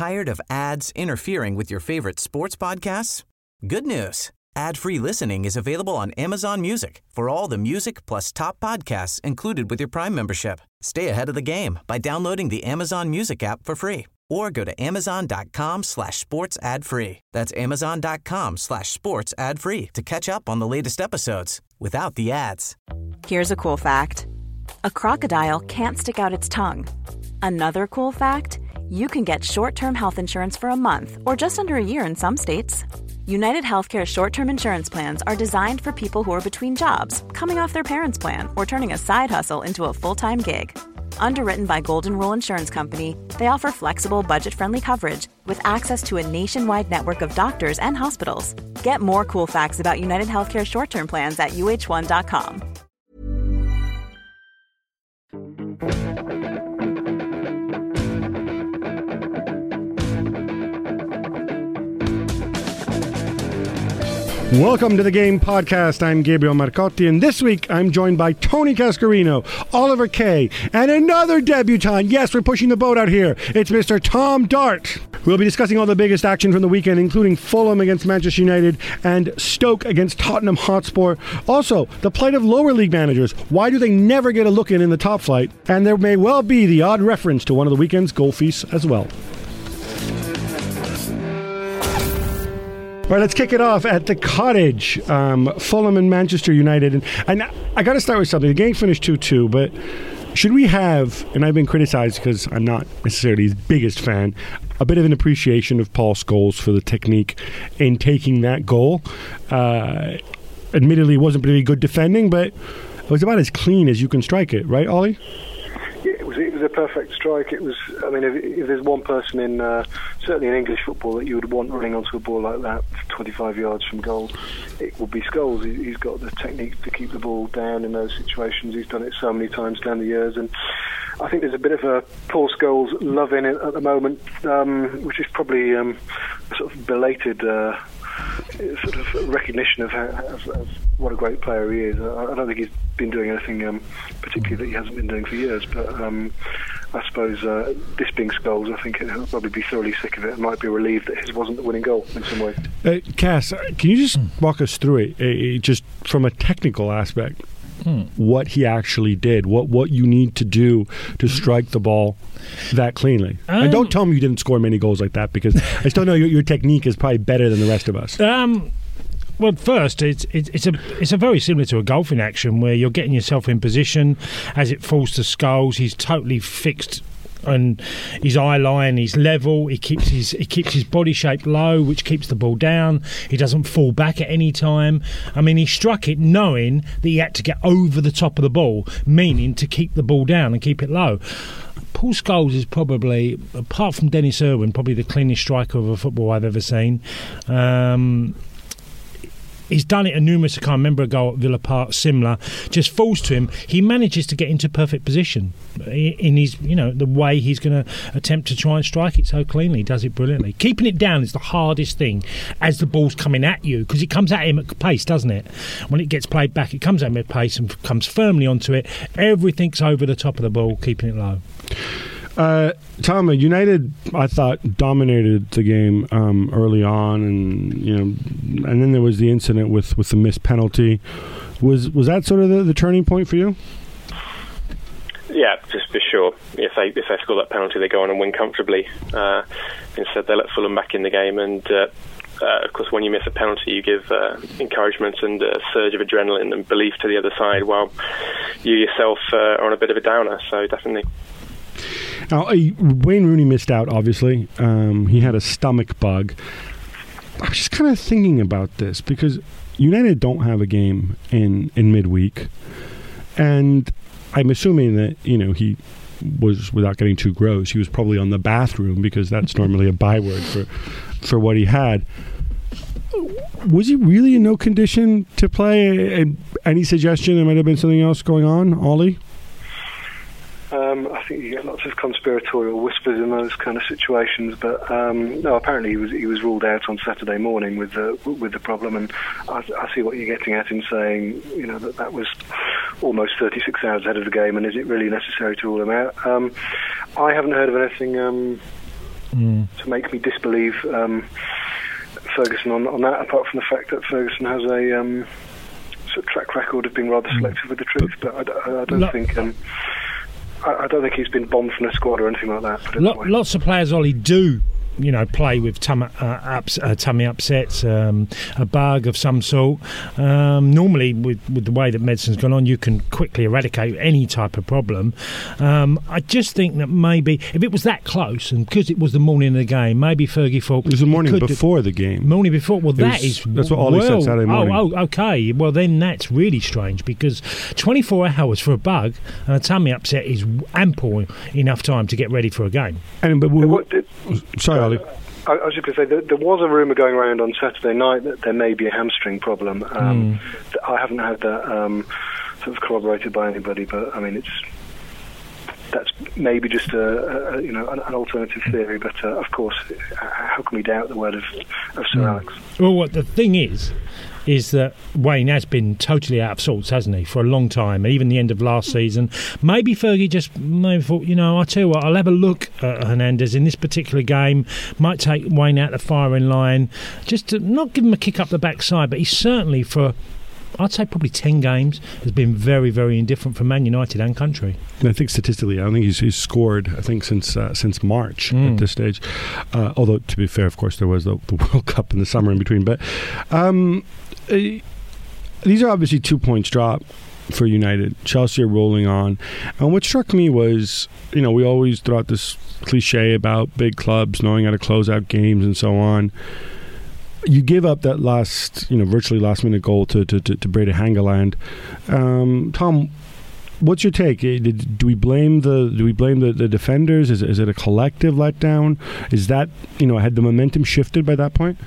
Tired of ads interfering with your favorite sports podcasts? Good news. Ad-free listening is available on Amazon Music for all the music plus top podcasts included with your Prime membership. Stay ahead of the game by downloading the Amazon Music app for free or go to amazon.com/sports ad free. That's amazon.com/sports ad free to catch up on the latest episodes without the ads. Here's a cool fact. A crocodile can't stick out its tongue. Another cool fact, you can get short-term health insurance for a month or just under a year in some states. United Healthcare short-term insurance plans are designed for people who are between jobs, coming off their parents' plan, or turning a side hustle into a full-time gig. Underwritten by Golden Rule Insurance Company, they offer flexible, budget-friendly coverage with access to a nationwide network of doctors and hospitals. Get more cool facts about United Healthcare short-term plans at uh1.com. Welcome to the Game Podcast. I'm Gabriel Marcotti, and this week I'm joined by Tony Cascarino, Oliver Kay, and another debutant. Yes, we're pushing the boat out here. It's Mr. Tom Dart. We'll be discussing all the biggest action from the weekend, including Fulham against Manchester United and Stoke against Tottenham Hotspur. Also, the plight of lower league managers. Why do they never get a look in the top flight? And there may well be the odd reference to one of the weekend's goal feasts as well. All right, let's kick it off at the Cottage, Fulham and Manchester United. And I got to start with something. The game finished 2-2, but should we have, and I've been criticized because I'm not necessarily his biggest fan, a bit of an appreciation of Paul Scholes for the technique in taking that goal. Admittedly, it wasn't really good defending, but it was about as clean as you can strike it, right, Ollie? Yeah, it was a perfect strike. It was. I mean, if there's one person in certainly in English football that you would want running onto a ball like that, 25 yards from goal, it would be Scholes. He's got the technique to keep the ball down in those situations. He's done it so many times down the years, and I think there's a bit of a Paul Scholes love in it at the moment, which is probably a sort of belated sort of recognition of what a great player he is. I don't think he's been doing anything particularly that he hasn't been doing for years, but I suppose this being Scholes, I think he'll probably be thoroughly sick of it and might be relieved that his wasn't the winning goal in some way. Cass, can you just walk us through it, just from a technical aspect? What he actually did, what you need to do to strike the ball that cleanly. And don't tell me you didn't score many goals like that, because I still know your technique is probably better than the rest of us. Well, first, it's a very similar to a golfing action where you're getting yourself in position as it falls to Scholes. He's totally fixed. And his eye line, he's level. He keeps his body shape low, which keeps the ball down. He doesn't fall back at any time. I mean, he struck it knowing that he had to get over the top of the ball, meaning to keep the ball down and keep it low. Paul Scholes is probably, apart from Dennis Irwin, probably the cleanest striker of a football I've ever seen. He's done it a numerous. I can't remember a goal at Villa Park similar. Just falls to him. He manages to get into perfect position in his, the way he's going to attempt to try and strike it so cleanly. He does it brilliantly. Keeping it down is the hardest thing as the ball's coming at you, because it comes at him at pace, doesn't it? When it gets played back, it comes at him at pace and comes firmly onto it. Everything's over the top of the ball, keeping it low. Tom, United, I thought, dominated the game early on, and then there was the incident with the missed penalty. Was that sort of the turning point for you? Yeah, just for sure. If they score that penalty, they go on and win comfortably. Instead, they let Fulham back in the game, and of course, when you miss a penalty, you give encouragement and a surge of adrenaline and belief to the other side, while you yourself are on a bit of a downer. So definitely. Now, Wayne Rooney missed out, obviously. He had a stomach bug. I was just kind of thinking about this, because United don't have a game in midweek. And I'm assuming that, he was, without getting too gross, he was probably on the bathroom, because that's normally a byword for what he had. Was he really in no condition to play? Any suggestion there might have been something else going on, Ollie? I think you get lots of conspiratorial whispers in those kind of situations, but no. Apparently, he was ruled out on Saturday morning with the problem, and I see what you're getting at in saying, that was almost 36 hours ahead of the game, and is it really necessary to rule him out? I haven't heard of anything to make me disbelieve Ferguson on that, apart from the fact that Ferguson has a sort of track record of being rather selective with the troops. But I don't think I don't think he's been bombed from the squad or anything like that. Lots of players, Ollie, do play with tummy upsets, a bug of some sort. Normally, with the way that medicine's gone on, you can quickly eradicate any type of problem. I just think that maybe if it was that close, and because it was the morning of the game, maybe Fergie thought it was the morning before the game. Morning before. Well, that's what Ollie said Saturday morning. Oh, okay. Well, then that's really strange, because 24 hours for a bug and a tummy upset is ample enough time to get ready for a game. Sorry, Ollie. I was just going to say, there was a rumour going around on Saturday night that there may be a hamstring problem. I haven't had that sort of corroborated by anybody, but I mean, that's maybe just an alternative theory. But of course, how can we doubt the word of Sir Alex? Well, what the thing is that Wayne has been totally out of sorts, hasn't he, for a long time, even the end of last season. Maybe Fergie just thought, I tell you what, I'll have a look at Hernandez in this particular game, might take Wayne out the firing line, just to not give him a kick up the backside, but he's certainly, for I'd say probably 10 games, has been very, very indifferent for Man United and country. I think statistically, I don't think he's scored, I think, since March at this stage. Although, to be fair, of course, there was the World Cup in the summer in between. But these are obviously 2 points drop for United. Chelsea are rolling on. And what struck me was, we always throw out this cliche about big clubs knowing how to close out games and so on. You give up that virtually last minute goal to Brede Hangeland. Tom, what's your take? Do we blame the defenders? Is it a collective letdown? Is that had the momentum shifted by that point?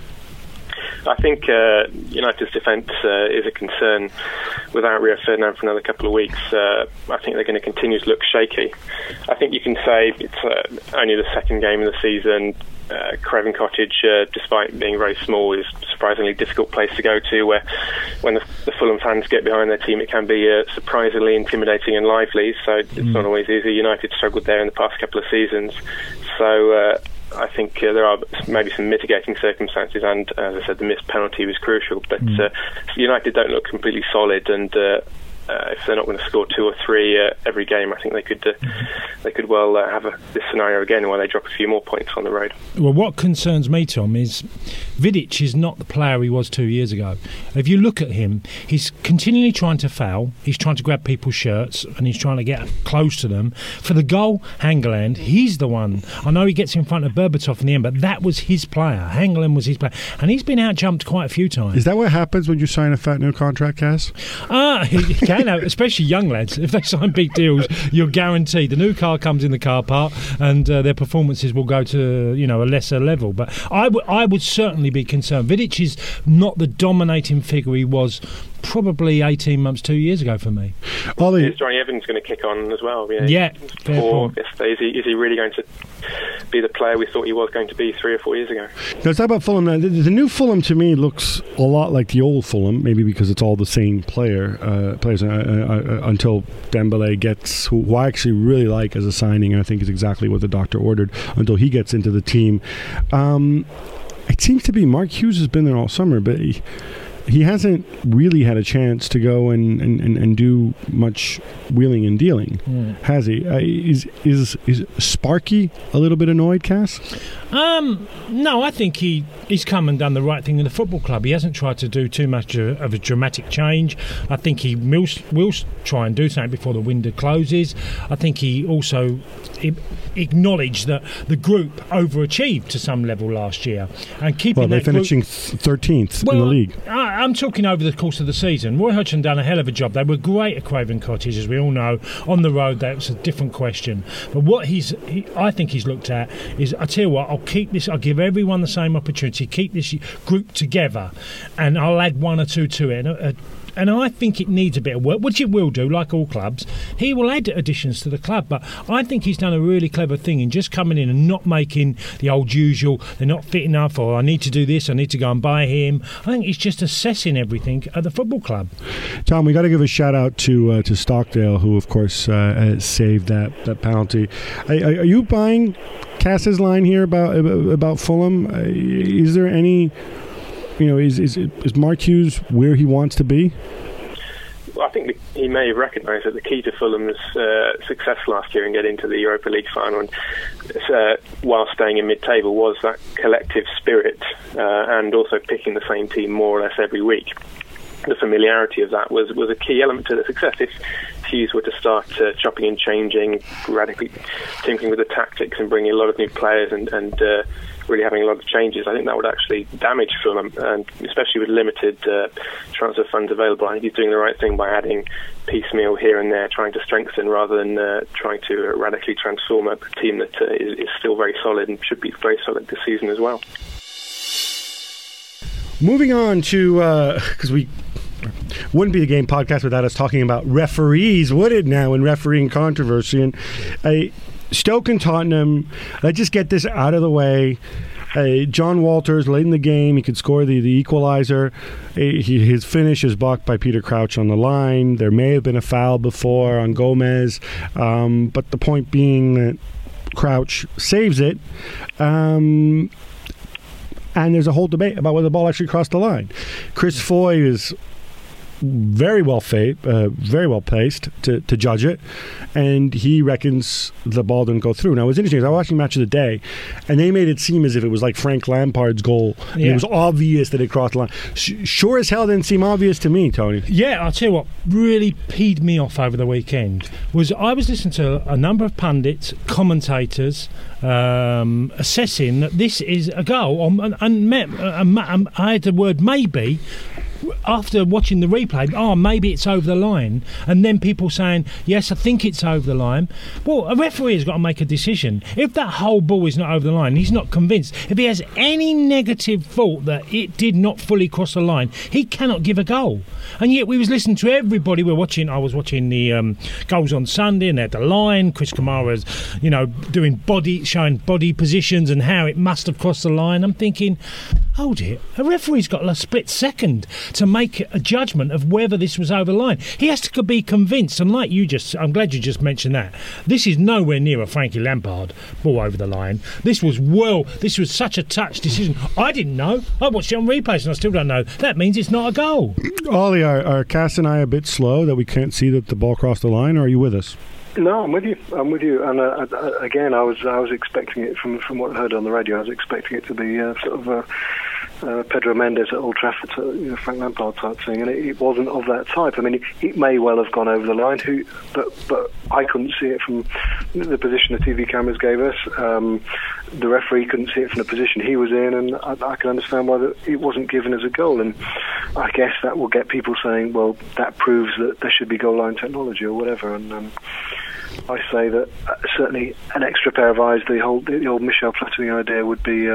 I think United's defence is a concern. Without Rio Ferdinand for another couple of weeks, I think they're going to continue to look shaky. I think you can say it's only the second game of the season. Craven Cottage, despite being very small, is a surprisingly difficult place to go to, where when the Fulham fans get behind their team, it can be surprisingly intimidating and lively, so it's not always easy. United struggled there in the past couple of seasons, so I think there are maybe some mitigating circumstances, and as I said, the missed penalty was crucial, but United don't look completely solid, and if they're not going to score 2 or 3 every game, I think they could well have this scenario again where they drop a few more points on the road. Well, what concerns me, Tom, is Vidic is not the player he was 2 years ago. If you look at him, he's continually trying to foul, he's trying to grab people's shirts, and he's trying to get close to them. For the goal, Hangeland, he's the one. I know he gets in front of Berbatov in the end, but that was his player. Hangeland was his player, and he's been out-jumped quite a few times. Is that what happens when you sign a fat new contract, Cass? Especially young lads. If they sign big deals, you're guaranteed the new car comes in the car park, and their performances will go to a lesser level. But I would certainly be concerned. Vidic is not the dominating figure he was probably 18 months, 2 years ago for me. Ollie, is Johnny Evans going to kick on as well? Yeah, fair point. Is he really going to be the player we thought he was going to be 3 or 4 years ago? Let's talk about Fulham. The new Fulham to me looks a lot like the old Fulham, maybe because it's all the same players until Dembele gets, who I actually really like as a signing, and I think is exactly what the doctor ordered, until he gets into the team. It seems to be Mark Hughes has been there all summer, but he hasn't really had a chance to go and do much wheeling and dealing, has he? Is Sparky a little bit annoyed, Cass? No, I think he's come and done the right thing in the football club. He hasn't tried to do too much of a dramatic change. I think he will try and do something before the window closes. I think he also acknowledged that the group overachieved to some level last year, and keeping they're finishing 13th in the league. I'm talking over the course of the season. Roy Hodgson done a hell of a job. They were great at Craven Cottage, as we all know. On the road, that's a different question. But what I think he's looked at is, I tell you what, I'll give everyone the same opportunity, keep this group together, and I'll add 1 or 2 to it. And I think it needs a bit of work, which it will do, like all clubs. He will add additions to the club, but I think he's done a really clever thing in just coming in and not making the old usual, they're not fit enough, or I need to do this, I need to go and buy him. I think he's just assessing everything at the football club. Tom, we got to give a shout out to Stockdale, who of course saved that penalty. Are you buying Cass's line here about Fulham? Is there any, is Mark Hughes where he wants to be? Well, I think he may have recognised that the key to Fulham's success last year in getting to the Europa League final, and while staying in mid-table, was that collective spirit and also picking the same team more or less every week. The familiarity of that was a key element to the success. If Hughes were to start chopping and changing, radically tinkering with the tactics and bringing a lot of new players and really having a lot of changes, I think that would actually damage Fulham, and especially with limited transfer funds available. I think he's doing the right thing by adding piecemeal here and there, trying to strengthen rather than trying to radically transform a team that is still very solid and should be very solid this season as well. Moving on to, because we wouldn't be the Game podcast without us talking about referees, would it now, in refereeing controversy? And Stoke and Tottenham, let's just get this out of the way. John Walters, late in the game, he could score the equalizer. His finish is blocked by Peter Crouch on the line. There may have been a foul before on Gomez, but the point being that Crouch saves it. And there's a whole debate about whether the ball actually crossed the line. Chris Foy is very well placed to judge it, and he reckons the ball didn't go through. Now, what's interesting is I was watching Match of the Day, and they made it seem as if it was like Frank Lampard's goal. Yeah. And it was obvious that it crossed the line. Sure as hell didn't seem obvious to me, Tony. Yeah, I'll tell you what really peed me off over the weekend was I was listening to a number of pundits, commentators, assessing that this is a goal, and I had the word maybe. After watching the replay, maybe it's over the line, and then people saying, yes, I think it's over the line. Well, a referee has got to make a decision. If that whole ball is not over the line, he's not convinced. If he has any negative thought that it did not fully cross the line, he cannot give a goal. And yet we was listening to everybody. I was watching the goals on Sunday, and they had the line. Chris Kamara's, showing body positions and how it must have crossed the line. I'm thinking, hold it, a referee's got a split second to make a judgment of whether this was over the line. He has to be convinced, and I'm glad you just mentioned that. This is nowhere near a Frankie Lampard ball over the line. This was such a touch decision. I didn't know. I watched it on replays and I still don't know. That means it's not a goal. Ollie, are Cass and I a bit slow that we can't see that the ball crossed the line, or are you with us? No, I'm with you. And again, I was expecting it from what I heard on the radio. I was expecting it to be sort of Pedro Mendes at Old Trafford, Frank Lampard type thing, and it wasn't of that type. I mean, it may well have gone over the line, but I couldn't see it from the position the TV cameras gave us. The referee couldn't see it from the position he was in, and I can understand why it wasn't given as a goal. And I guess that will get people saying, well, that proves that there should be goal line technology or whatever. And I say that certainly an extra pair of eyes, the old Michel Platini idea would be.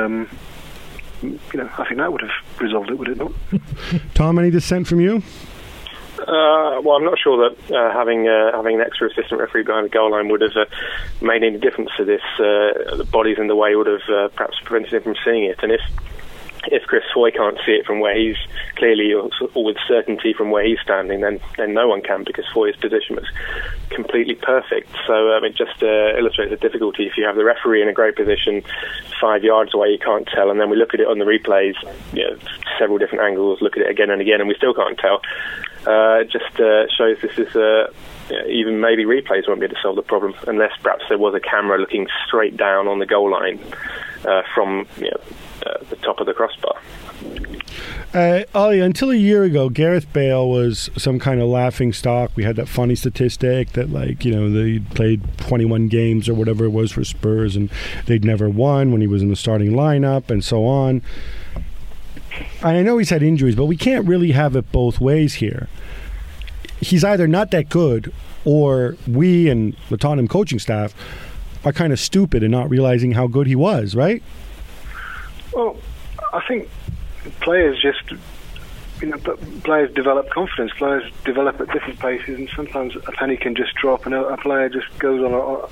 I think that would have resolved it, would it not? Tom, any dissent from you? Well, I'm not sure that having an extra assistant referee behind the goal line would have made any difference to this. The bodies in the way would have perhaps prevented him from seeing it. And if Chris Foy can't see it from where he's clearly or with certainty from where he's standing, then no one can, because Foy's position was completely perfect. So it just illustrates the difficulty. If you have the referee in a great position 5 yards away, you can't tell, and then we look at it on the replays, several different angles, look at it again and again, and we still can't tell. It just shows this is even maybe replays won't be able to solve the problem, unless perhaps there was a camera looking straight down on the goal line from the top of the crossbar. Ollie, until a year ago, Gareth Bale was some kind of laughing stock. We had that funny statistic that, they played 21 games or whatever it was for Spurs, and they'd never won when he was in the starting lineup and so on. I know he's had injuries, but we can't really have it both ways here. He's either not that good, or we and the Tottenham coaching staff are kind of stupid in not realizing how good he was, right? Well, I think players just but players develop confidence. Players develop at different paces, and sometimes a penny can just drop, and a player just goes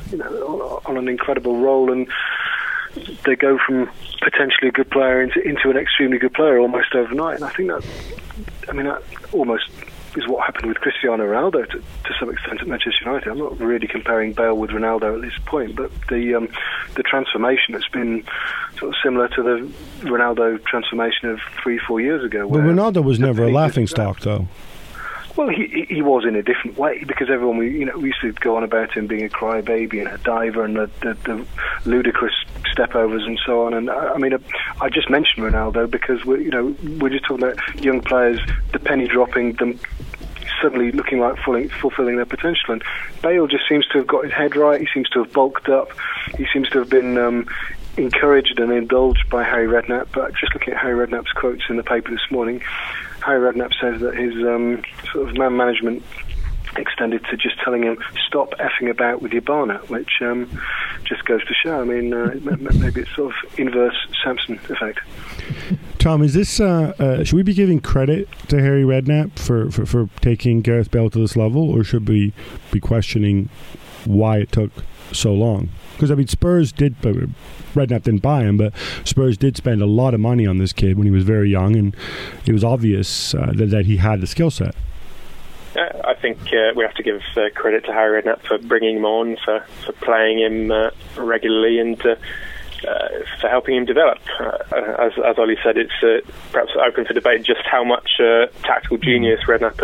on an incredible roll, and they go from potentially a good player into an extremely good player almost overnight. And I think that almost is what happened with Cristiano Ronaldo to some extent at Manchester United. I'm not really comparing Bale with Ronaldo at this point, but the transformation has been sort of similar to the Ronaldo transformation of 3-4 years ago. But Ronaldo was never a laughingstock, though. Well, he was in a different way, because everyone we used to go on about him being a crybaby and a diver and the ludicrous stepovers and so on. And I just mentioned Ronaldo because we're just talking about young players, the penny dropping, them suddenly looking like fulfilling their potential. And Bale just seems to have got his head right. He seems to have bulked up. He seems to have been encouraged and indulged by Harry Redknapp. But just looking at Harry Redknapp's quotes in the paper this morning, Harry Redknapp says that his sort of man management extended to just telling him, stop effing about with your Barnet, which just goes to show. Maybe it's sort of inverse Samson effect. Tom, is this should we be giving credit to Harry Redknapp for taking Gareth Bale to this level, or should we be questioning why it took so long? Because Spurs did, Redknapp didn't buy him, but Spurs did spend a lot of money on this kid when he was very young, and it was obvious that he had the skill set. I think we have to give credit to Harry Redknapp for bringing him on, for playing him regularly, and for helping him develop. As Ollie said, it's perhaps open for debate just how much tactical genius Redknapp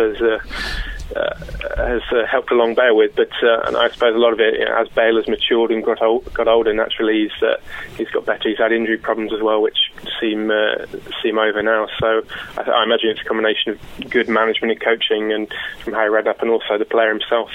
has helped along Bale with, but and I suppose a lot of it, as Bale has matured and got older, naturally he's got better. He's had injury problems as well, which seem over now. So I imagine it's a combination of good management and coaching, and from Harry Redknapp, and also the player himself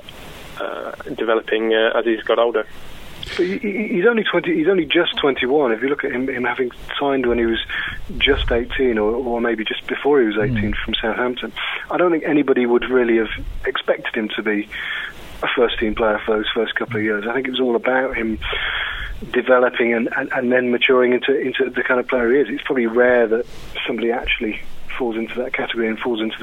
developing as he's got older. He's only 20. He's only just 21. If you look at him having signed when he was just 18, or maybe just before he was 18 from Southampton, I don't think anybody would really have expected him to be a first-team player for those first couple of years. I think it was all about him developing and then maturing into the kind of player he is. It's probably rare that somebody actually falls into that category and falls into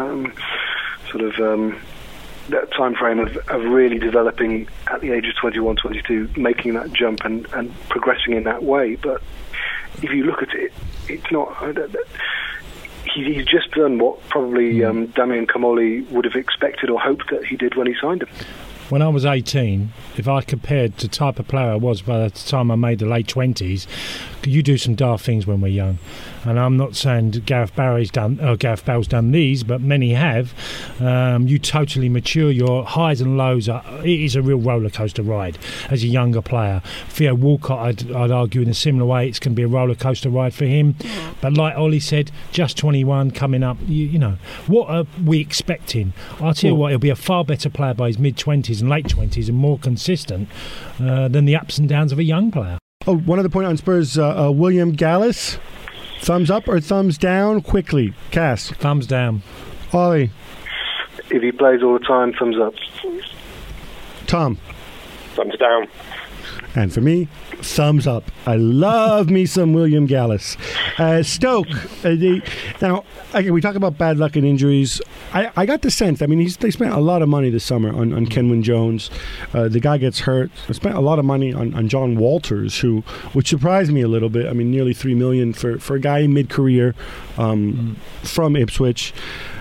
that that time frame of really developing at the age of 21, 22, making that jump and progressing in that way. But if you look at it, it's not. He's just done what probably Damian Comolli would have expected or hoped that he did when he signed him. When I was 18, if I compared the type of player I was by the time I made the late 20s, you do some daft things when we're young. And I'm not saying Gareth Bale's done these, but many have. You totally mature. Your highs and lows it is a real roller coaster ride as a younger player. Theo Walcott, I'd argue in a similar way, it's going to be a roller coaster ride for him. But like Ollie said, just 21 coming up. You know, what are we expecting? I'll tell you what, he'll be a far better player by his mid-20s and late 20s, and more consistent than the ups and downs of a young player. Oh, one other point on Spurs, William Gallas. Thumbs up or thumbs down? Quickly, Cass. Thumbs down. Ollie. If he plays all the time, thumbs up. Tom. Thumbs down. And for me, thumbs up. I love me some William Gallas. Stoke. Now, again, we talk about bad luck and injuries. I got the sense, they spent a lot of money this summer on Kenwyne Jones. The guy gets hurt. They spent a lot of money on John Walters, which surprised me a little bit. Nearly $3 million for a guy mid-career from Ipswich.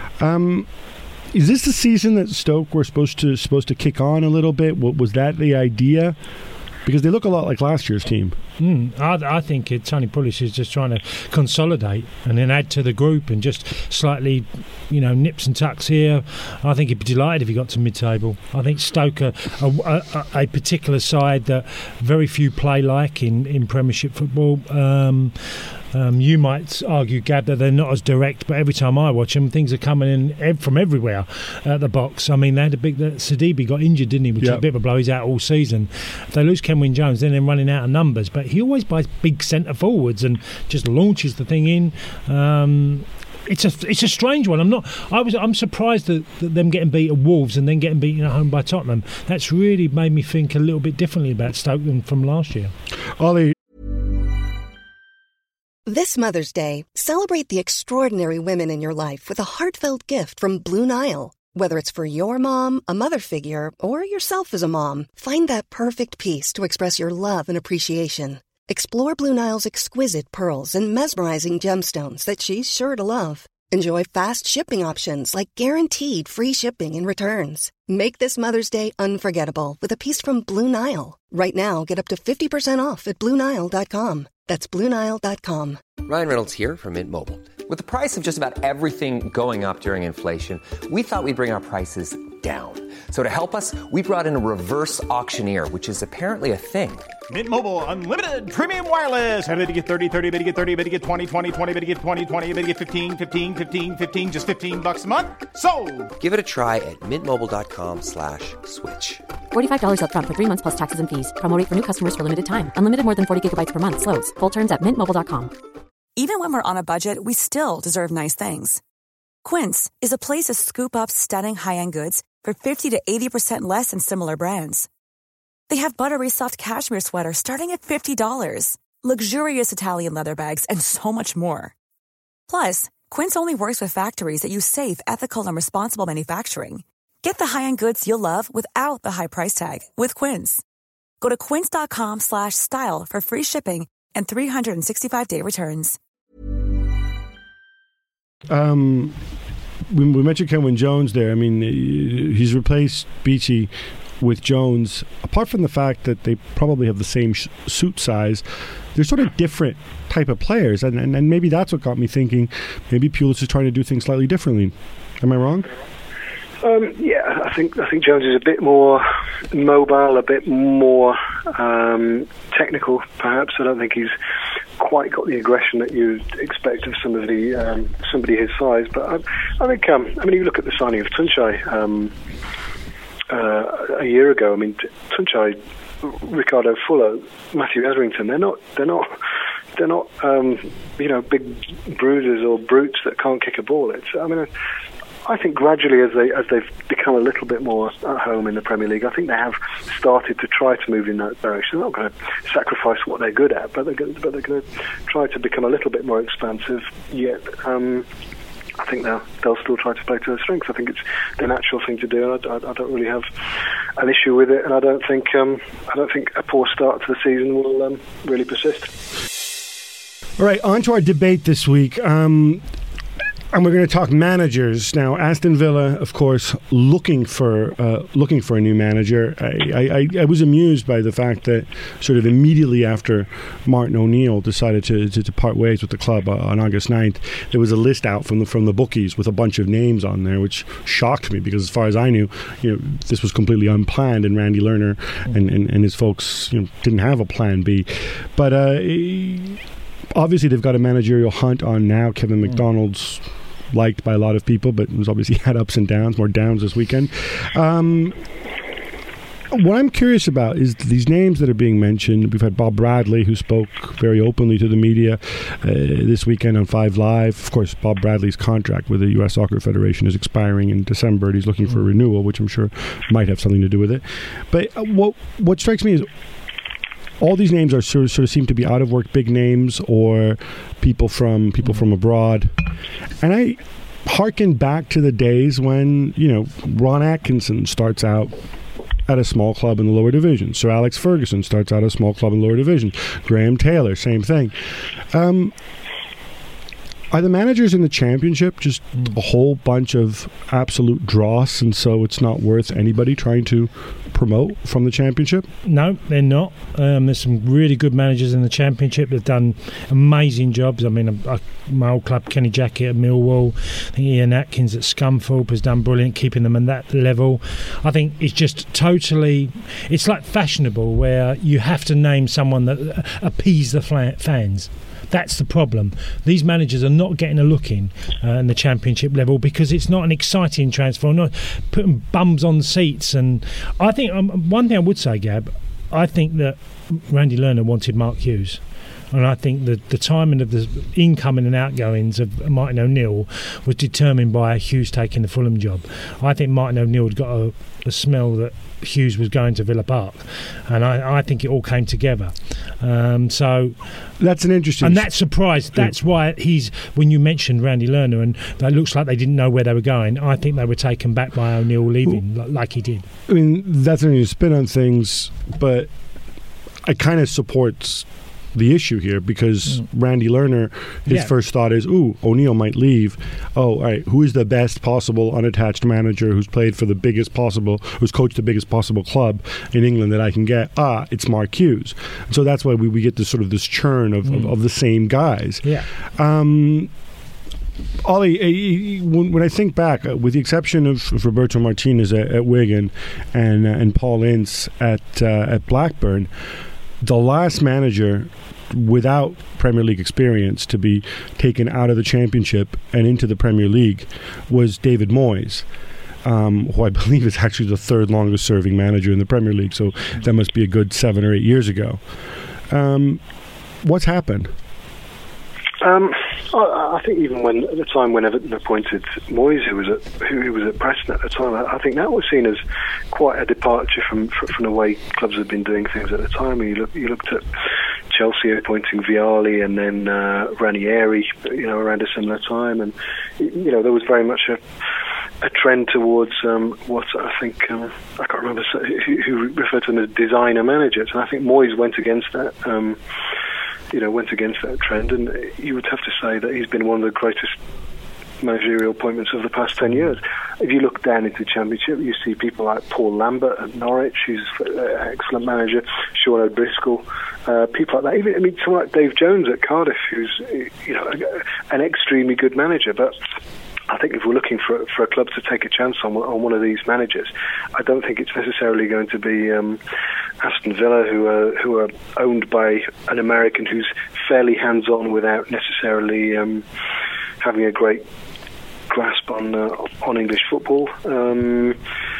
Is this the season that Stoke were supposed to kick on a little bit? Was that the idea? Because they look a lot like last year's team. I think Tony Pulis is just trying to consolidate and then add to the group and just slightly, nips and tucks here. I think he'd be delighted if he got to mid-table. I think Stoke are a particular side that very few play like in Premiership football. You might argue, Gab, that they're not as direct, but every time I watch them, things are coming in from everywhere at the box. They had Sidibe got injured, didn't he? Which is a bit of a blow. He's out all season. If they lose Kenwyne Jones, then they're running out of numbers. But he always buys big centre forwards and just launches the thing in. It's a strange one. I'm surprised that them getting beat at Wolves and then getting beaten at home by Tottenham. That's really made me think a little bit differently about Stoke than from last year. Ollie. This Mother's Day, celebrate the extraordinary women in your life with a heartfelt gift from Blue Nile. Whether it's for your mom, a mother figure, or yourself as a mom, find that perfect piece to express your love and appreciation. Explore Blue Nile's exquisite pearls and mesmerizing gemstones that she's sure to love. Enjoy fast shipping options like guaranteed free shipping and returns. Make this Mother's Day unforgettable with a piece from Blue Nile. Right now, get up to 50% off at BlueNile.com. That's BlueNile.com. Ryan Reynolds here from Mint Mobile. With the price of just about everything going up during inflation, we thought we'd bring our prices down. So to help us, we brought in a reverse auctioneer, which is apparently a thing. Mint Mobile Unlimited Premium Wireless. How to get 30, 30, how to get 30, how to get 20, 20, 20, how to get 20, 20, how to get 15, 15, 15, 15, just $15 a month? Sold! Give it a try at mintmobile.com/switch. $45 up front for 3 months plus taxes and fees. Promo rate for new customers for limited time. Unlimited more than 40 gigabytes per month. Slows full terms at mintmobile.com. Even when we're on a budget, we still deserve nice things. Quince is a place to scoop up stunning high-end goods for 50 to 80% less than similar brands. They have buttery soft cashmere sweaters starting at $50, luxurious Italian leather bags, and so much more. Plus, Quince only works with factories that use safe, ethical, and responsible manufacturing. Get the high-end goods you'll love without the high price tag with Quince. Go to quince.com/style for free shipping and 365-day returns. We mentioned Kenwyne Jones there. I mean, he's replaced Beachy with Jones. Apart from the fact that they probably have the same suit size, they're sort of different type of players, and maybe that's what got me thinking maybe Pulis is trying to do things slightly differently. Am I wrong? Yeah, I think Jones is a bit more mobile, a bit more technical, perhaps. I don't think he's quite got the aggression that you'd expect of somebody his size. But I think, you look at the signing of Tuncay a year ago. I mean, Tuncay, Ricardo Fuller, Matthew Etherington, they're not big bruisers or brutes that can't kick a ball. I think gradually as they've become a little bit more at home in the Premier League, I think they have started to try to move in that direction. They're not going to sacrifice what they're good at, but they're going to try to become a little bit more expansive. Yet, I think they'll still try to play to their strengths. I think it's the natural thing to do. I don't really have an issue with it, and I don't think a poor start to the season will really persist. All right, on to our debate this week. And we're going to talk managers now. Aston Villa, of course, looking for a new manager. I was amused by the fact that sort of immediately after Martin O'Neill decided to part ways with the club on August 9th, there was a list out from the bookies with a bunch of names on there, which shocked me because, as far as I knew, this was completely unplanned, and Randy Lerner and his folks didn't have a plan B. But obviously, they've got a managerial hunt on now. Kevin McDonald's liked by a lot of people, but it was obviously had ups and downs, more downs this weekend. What I'm curious about is these names that are being mentioned. We've had Bob Bradley, who spoke very openly to the media this weekend on 5 Live. Of course, Bob Bradley's contract with the U.S. Soccer Federation is expiring in December, and he's looking for a renewal, which I'm sure might have something to do with it. But what strikes me is all these names are sort of seem to be out of work big names or people from abroad, and I hearken back to the days when Ron Atkinson starts out at a small club in the lower division. Sir Alex Ferguson starts out at a small club in the lower division. Graham Taylor, same thing. Are the managers in the Championship just a whole bunch of absolute dross, and so it's not worth anybody trying to promote from the Championship? No, they're not. There's some really good managers in the Championship that have done amazing jobs. I mean, my old club, Kenny Jackett at Millwall, I think Ian Atkins at Scunthorpe has done brilliant, keeping them at that level. I think it's just totally, it's like fashionable where you have to name someone that appease the fans. That's the problem. These managers are not getting a look in the Championship level because it's not an exciting transfer, not putting bums on seats. And I think one thing I would say, Gab, I think that Randy Lerner wanted Mark Hughes. And I think the timing of the incoming and outgoings of Martin O'Neill was determined by Hughes taking the Fulham job. I think Martin O'Neill had got a smell that Hughes was going to Villa Park, and I think it all came together. So that's an interesting, and that surprised. That's why when you mentioned Randy Lerner, and it looks like they didn't know where they were going. I think they were taken back by O'Neill leaving, like he did. I mean, that's an interesting spin on things, but it kind of supports the issue here, because Randy Lerner, his first thought is, O'Neill might leave. All right, who is the best possible unattached manager who's played for the biggest possible, who's coached the biggest possible club in England that I can get? It's Mark Hughes. So that's why we get this sort of this churn of the same guys. Yeah. Ollie, when I think back, with the exception of Roberto Martinez at Wigan and Paul Ince at Blackburn, the last manager without Premier League experience to be taken out of the Championship and into the Premier League was David Moyes, who I believe is actually the third longest serving manager in the Premier League, so that must be a good 7 or 8 years ago. What's happened? I think even at the time when Everton appointed Moyes, who was at Preston at the time, I think that was seen as quite a departure from the way clubs had been doing things at the time. You looked at Chelsea appointing Vialli and then Ranieri, around a similar time, and there was very much a trend towards what I think I can't remember who referred to them as designer managers, and I think Moyes went against that. Went against that trend, and you would have to say that he's been one of the greatest managerial appointments of the past 10 years. If you look down into the Championship, you see people like Paul Lambert at Norwich, who's an excellent manager, Sean O'Driscoll, people like that. Someone like Dave Jones at Cardiff, who's an extremely good manager, but I think if we're looking for a club to take a chance on one of these managers, I don't think it's necessarily going to be Aston Villa, who are owned by an American who's fairly hands-on without necessarily having a great grasp on English football, and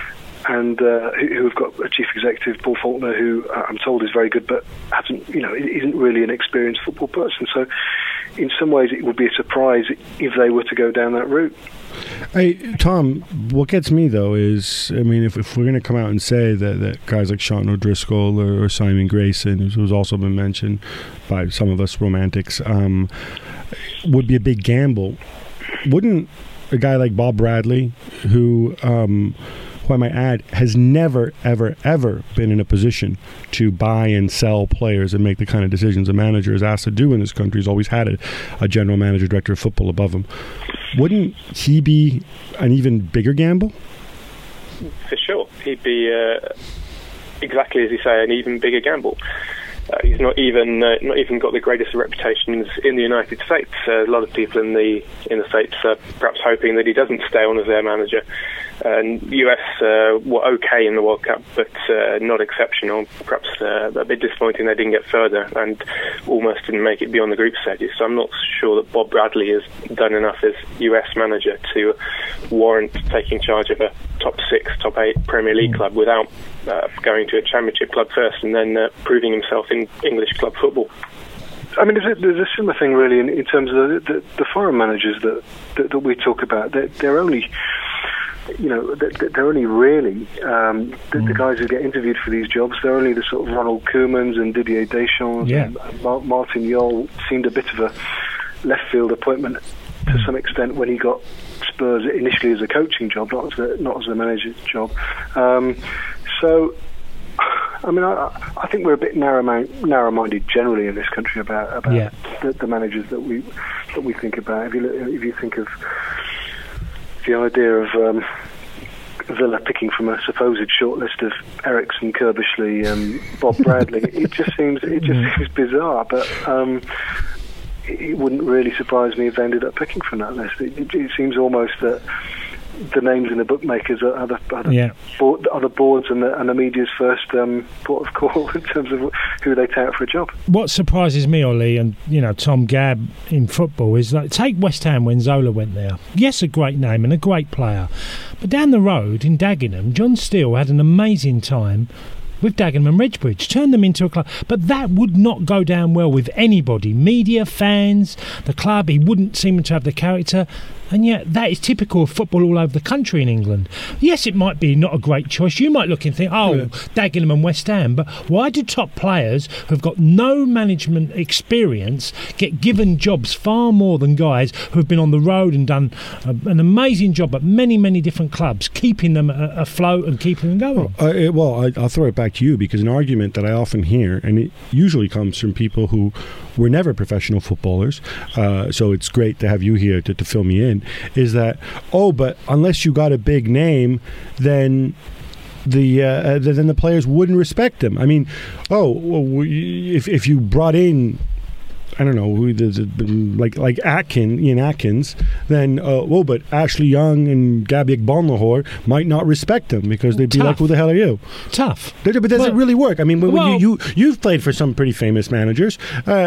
who have got a chief executive, Paul Faulkner, who I'm told is very good, but isn't really an experienced football person. So, in some ways, it would be a surprise if they were to go down that route. Hey, Tom, what gets me, though, is, if we're going to come out and say that guys like Sean O'Driscoll or Simon Grayson, who's also been mentioned by some of us romantics, would be a big gamble, wouldn't a guy like Bob Bradley, who I might add, has never, ever, ever been in a position to buy and sell players and make the kind of decisions a manager is asked to do in this country. He's always had a general manager, director of football above him. Wouldn't he be an even bigger gamble? For sure. He'd be, exactly as you say, an even bigger gamble. He's not even got the greatest of reputations in the United States. A lot of people in the States are perhaps hoping that he doesn't stay on as their manager. And US were okay in the World Cup, but not exceptional. Perhaps a bit disappointing they didn't get further and almost didn't make it beyond the group stages. So I'm not sure that Bob Bradley has done enough as US manager to warrant taking charge of a top 6, top 8 Premier League club without going to a Championship club first and then proving himself in English club football. There's a similar thing really in terms of the foreign managers that we talk about. They're only they're only really the guys who get interviewed for these jobs. They're only the sort of Ronald Koemans and Didier Deschamps and Martin Jol seemed a bit of a left field appointment to some extent when he got Spurs initially as a coaching job, not as a manager's job. I think we're a bit narrow-minded generally in this country about the managers that we think about. If you think of the idea of Villa picking from a supposed shortlist of Eriksson, Kerbishley, Bob Bradley, it just seems bizarre. But it wouldn't really surprise me if they ended up picking from that list. It seems almost that the names in the bookmakers are the boards and the media's first port of call in terms of who they take out for a job. What surprises me, Ollie, and Tom Gabb in football is take West Ham when Zola went there. Yes, a great name and a great player, but down the road in Dagenham, John Steele had an amazing time with Dagenham and Redbridge, turn them into a club. But that would not go down well with anybody, media, fans, the club. He wouldn't seem to have the character. And yet that is typical of football all over the country in England. Yes, it might be not a great choice. You might look and think, Dagenham and West Ham. But why do top players who've got no management experience get given jobs far more than guys who have been on the road and done an amazing job at many, many different clubs, keeping them afloat and keeping them going? I'll throw it back to you, because an argument that I often hear, and it usually comes from people who were never professional footballers, so it's great to have you here to fill me in, is that, but unless you got a big name, then the players wouldn't respect them. I mean, if you brought in, I don't know, like Ian Atkins, then but Ashley Young and Gabby Bonlahor might not respect him, because they'd be like, "Who the hell are you?" Tough. But does it really work? I mean, when you've played for some pretty famous managers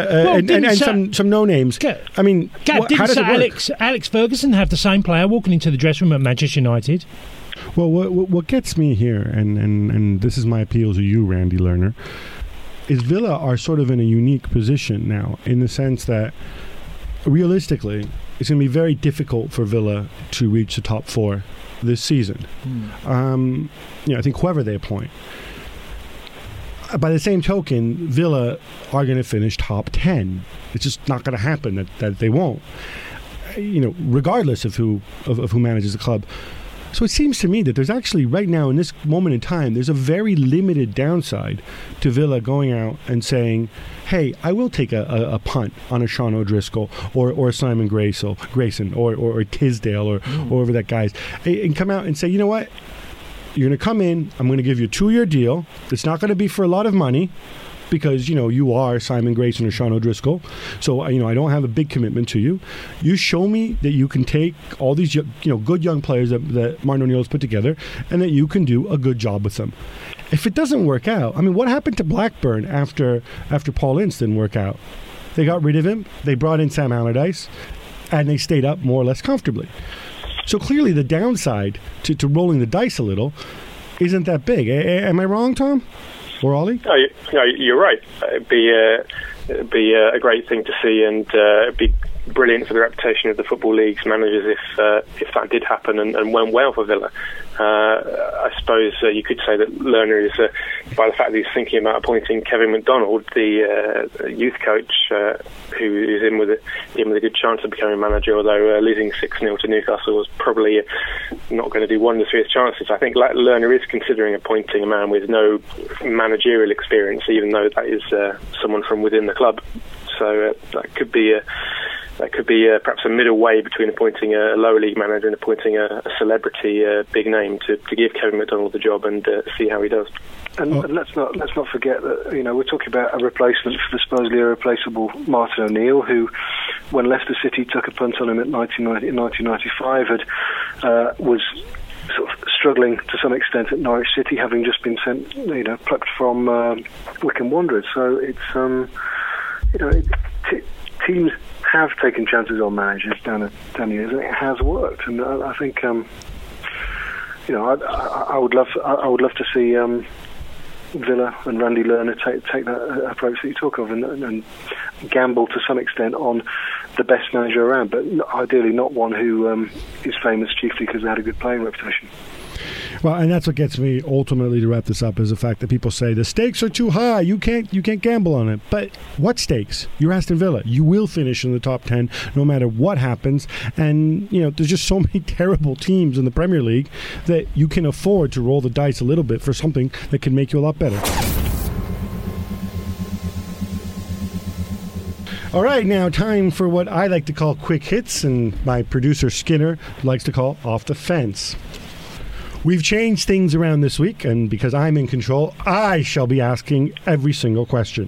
and some no names. I mean, how does it work? Alex Ferguson have the same player walking into the dressing room at Manchester United? Well, what gets me here, and this is my appeal to you, Randy Lerner, is Villa are sort of in a unique position now, in the sense that realistically it's going to be very difficult for Villa to reach the top 4 this season. I think whoever they appoint. By the same token, Villa are going to finish top 10. It's just not going to happen that they won't, regardless of who manages the club. So it seems to me that there's actually, right now in this moment in time, there's a very limited downside to Villa going out and saying, hey, I will take a punt on a Sean O'Driscoll or Simon Grayson or Tisdale or whoever that guy's, and come out and say, you know what, you're going to come in, I'm going to give you a 2-year deal. It's not going to be for a lot of money, because, you are Simon Grayson or Sean O'Driscoll. So, I don't have a big commitment to you. You show me that you can take all these, good young players that Martin O'Neill has put together, and that you can do a good job with them. If it doesn't work out, I mean, what happened to Blackburn after Paul Ince didn't work out? They got rid of him, they brought in Sam Allardyce, and they stayed up more or less comfortably. So clearly the downside to rolling the dice a little isn't that big. Am I wrong, Tom? Or Ollie? No, you're right. It'd be a great thing to see, and it'd be brilliant for the reputation of the Football League's managers if that did happen and went well for Villa. I suppose you could say that Lerner is, by the fact that he's thinking about appointing Kevin McDonald, the youth coach, who is in with a good chance of becoming manager, although losing 6-0 to Newcastle was probably not going to do wonders for his chances. I think Lerner is considering appointing a man with no managerial experience, even though that is someone from within the club. So that could be perhaps a middle way between appointing a lower league manager and appointing a celebrity big name to give Kevin McDonald the job and see how he does. And let's not forget that we're talking about a replacement for the supposedly irreplaceable Martin O'Neill, who, when Leicester City took a punt on him in 1995, was sort of struggling to some extent at Norwich City, having just been sent, plucked from Wycombe Wanderers. So it's teams have taken chances on managers down the years, and it has worked. And I think I would love to see Villa and Randy Lerner take that approach that you talk of, and gamble to some extent on the best manager around, but ideally not one who is famous chiefly because they had a good playing reputation. Well, and that's what gets me ultimately to wrap this up, is the fact that people say the stakes are too high. You can't gamble on it. But what stakes? You're Aston Villa. You will finish in the top 10 no matter what happens. And there's just so many terrible teams in the Premier League that you can afford to roll the dice a little bit for something that can make you a lot better. All right, now time for what I like to call quick hits, and my producer Skinner likes to call off the fence. We've changed things around this week, and because I'm in control, I shall be asking every single question.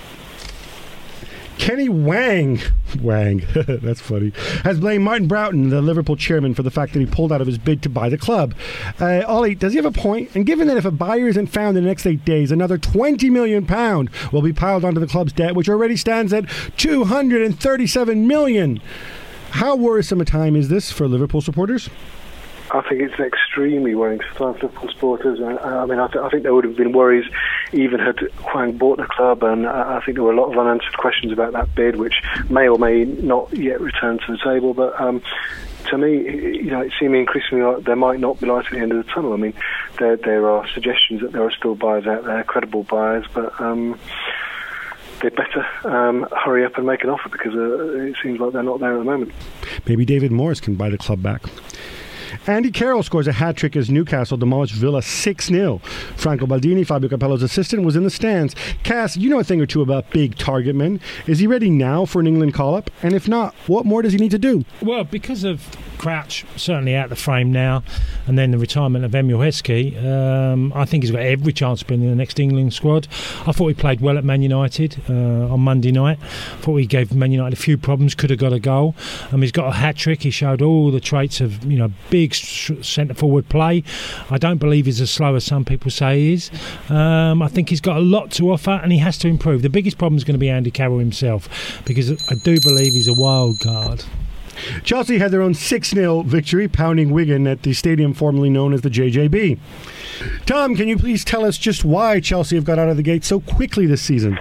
Kenny Wang, that's funny, has blamed Martin Broughton, the Liverpool chairman, for the fact that he pulled out of his bid to buy the club. Ollie, does he have a point? And given that if a buyer isn't found in the next 8 days, another £20 million will be piled onto the club's debt, which already stands at $237 million. How worrisome a time is this for Liverpool supporters? I think it's an extremely worrying time for football supporters. I think there would have been worries even had Hwang bought the club, and I think there were a lot of unanswered questions about that bid, which may or may not yet return to the table. But to me, it seemed increasingly like there might not be light at the end of the tunnel. I mean, there are suggestions that there are still buyers out there, credible buyers, but they'd better hurry up and make an offer, because it seems like they're not there at the moment. Maybe David Morris can buy the club back. Andy Carroll scores a hat-trick as Newcastle demolished Villa 6-0. Franco Baldini, Fabio Capello's assistant, was in the stands. Cass, you know a thing or two about big target men. Is he ready now for an England call-up? And if not, what more does he need to do? Well, because of Crouch certainly out the frame now, and then the retirement of Emil Heskey, I think he's got every chance of being in the next England squad. I thought he played well at Man United on Monday night. I thought he gave Man United a few problems, could have got a goal. He's got a hat-trick. He showed all the traits of big centre-forward play. I don't believe he's as slow as some people say he is. I think he's got a lot to offer, and he has to improve. The biggest problem is going to be Andy Carroll himself, because I do believe he's a wild card. Chelsea had their own 6-0 victory, pounding Wigan at the stadium formerly known as the JJB. Tom, can you please tell us just why Chelsea have got out of the gate so quickly this season?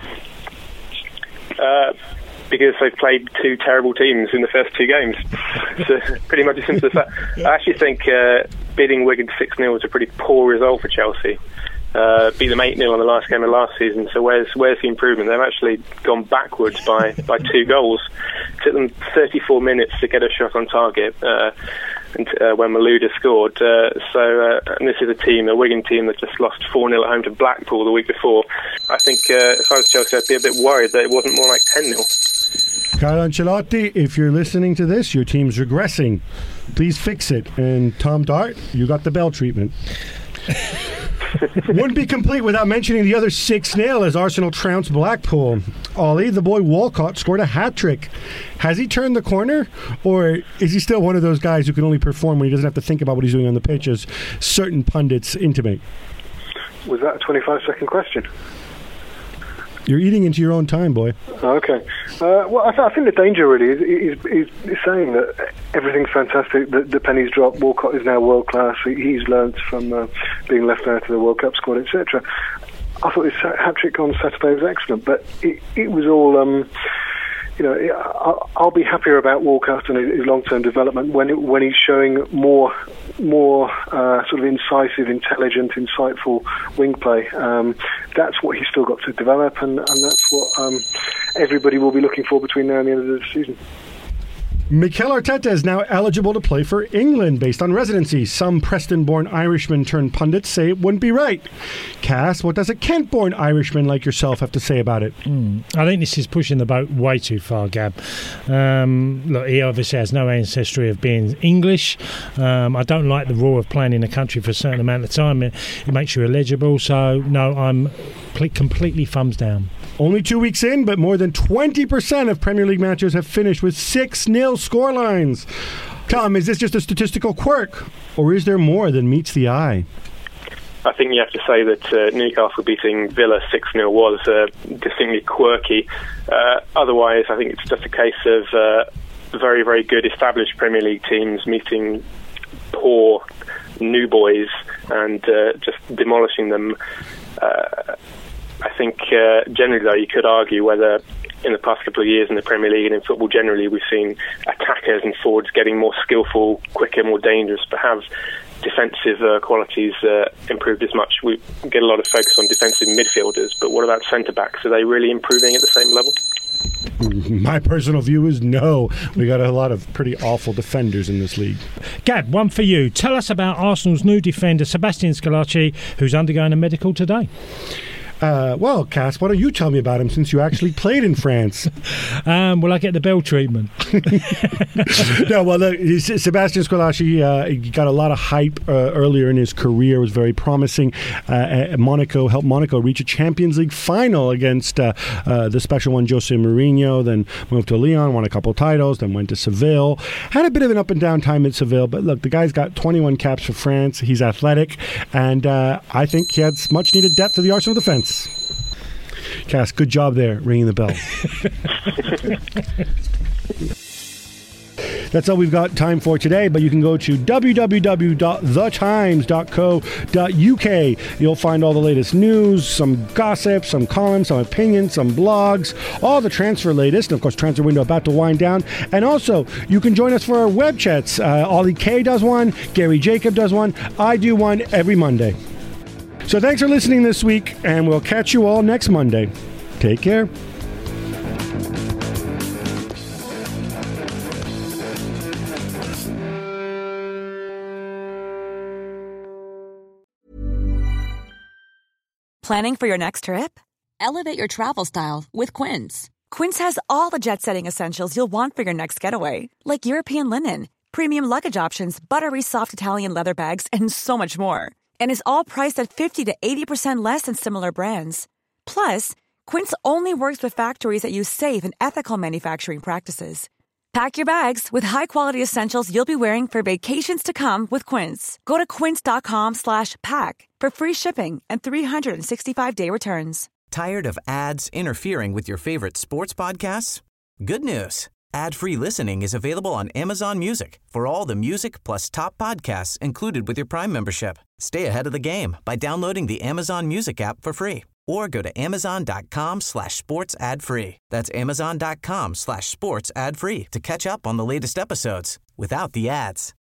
Because they've played two terrible teams in the first two games. So pretty much as simple as that. I actually think beating Wigan 6-0 was a pretty poor result for Chelsea. Beat them 8-0 on the last game of last season. So where's the improvement? They've actually gone backwards by 2 goals. It took them 34 minutes to get a shot on target when Malouda scored. And this is a Wigan team that just lost 4-0 at home to Blackpool the week before. I think if I was Chelsea, I'd be a bit worried that it wasn't more like 10-0. Carlo Ancelotti, if you're listening to this, your team's regressing. Please fix it. And Tom Dart, you got the Bell treatment. Wouldn't be complete without mentioning the other 6-0 as Arsenal trounced Blackpool. Ollie, the boy Walcott, scored a hat-trick. Has he turned the corner, or is he still one of those guys who can only perform when he doesn't have to think about what he's doing on the pitch, as certain pundits intimate? Was that a 25-second question? You're eating into your own time, boy. Okay. Well, I think the danger really is saying that everything's fantastic, the pennies drop, Walcott is now world-class, he's learnt from being left out of the World Cup squad, etc. I thought his hat-trick on Saturday was excellent, but it was all... I'll be happier about Walcott and his long-term development when he's showing more sort of incisive, intelligent, insightful wing play. That's what he's still got to develop, and that's what everybody will be looking for between now and the end of the season. Mikel Arteta is now eligible to play for England based on residency. Some Preston-born Irishman turned pundits say it wouldn't be right. Cass, what does a Kent-born Irishman like yourself have to say about it? I think this is pushing the boat way too far, Gab. Look, he obviously has no ancestry of being English. I don't like the rule of playing in a country for a certain amount of time. It makes you illegible. So, no, I'm completely thumbs down. Only 2 weeks in, but more than 20% of Premier League matches have finished with 6-0 scorelines. Tom, is this just a statistical quirk, or is there more than meets the eye? I think you have to say that Newcastle beating Villa 6-0 was distinctly quirky. Otherwise, I think it's just a case of very, very good established Premier League teams meeting poor new boys and just demolishing them. I think generally, though, you could argue whether in the past couple of years in the Premier League and in football generally, we've seen attackers and forwards getting more skillful, quicker, more dangerous, but have defensive qualities improved as much. We get a lot of focus on defensive midfielders, but what about centre-backs? Are they really improving at the same level? My personal view is no. We got a lot of pretty awful defenders in this league. Gab, one for you. Tell us about Arsenal's new defender, Sebastian Scalacci, who's undergoing a medical today. Well, Cass, why don't you tell me about him since you actually played in France? Will I get the Bell treatment? No, well, look, Sebastian Scalacci he got a lot of hype earlier in his career, was very promising. Monaco helped Monaco reach a Champions League final against the special one, Jose Mourinho, then moved to Lyon, won a couple titles, then went to Seville. Had a bit of an up-and-down time at Seville, but look, the guy's got 21 caps for France. He's athletic, and I think he adds much-needed depth to the Arsenal defence. Cass, good job there, ringing the bell. That's all we've got time for today, but you can go to www.thetimes.co.uk. You'll find all the latest news, some gossip, some columns, some opinions, some blogs, all the transfer latest. And of course, transfer window about to wind down. And also, you can join us for our web chats. Ollie K does one, Gary Jacob does one, I do one every Monday. So thanks for listening this week, and we'll catch you all next Monday. Take care. Planning for your next trip? Elevate your travel style with Quince. Quince has all the jet-setting essentials you'll want for your next getaway, like European linen, premium luggage options, buttery soft Italian leather bags, and so much more. And is all priced at 50 to 80% less than similar brands. Plus, Quince only works with factories that use safe and ethical manufacturing practices. Pack your bags with high-quality essentials you'll be wearing for vacations to come with Quince. Go to quince.com/pack for free shipping and 365-day returns. Tired of ads interfering with your favorite sports podcasts? Good news. Ad-free listening is available on Amazon Music for all the music plus top podcasts included with your Prime membership. Stay ahead of the game by downloading the Amazon Music app for free or go to amazon.com/sports ad free. That's amazon.com/sports ad free to catch up on the latest episodes without the ads.